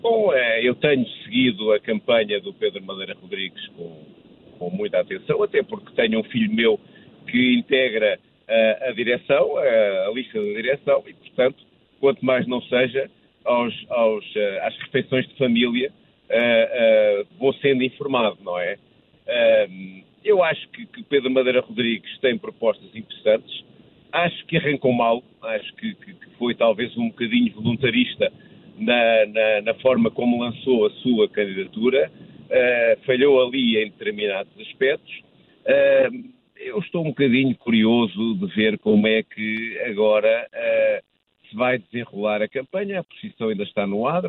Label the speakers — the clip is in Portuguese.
Speaker 1: Bom, eu tenho seguido a campanha do Pedro Madeira Rodrigues com muita atenção, até porque tenho um filho meu que integra a direção, a lista da direção, e, portanto, quanto mais não seja, às refeições de família, vou sendo informado, não é? Eu acho que Pedro Madeira Rodrigues tem propostas interessantes. Acho que arrancou mal, acho que foi talvez um bocadinho voluntarista na forma como lançou a sua candidatura, falhou ali em determinados aspectos. Eu estou um bocadinho curioso de ver como é que agora se vai desenrolar a campanha. A posição ainda está no ar.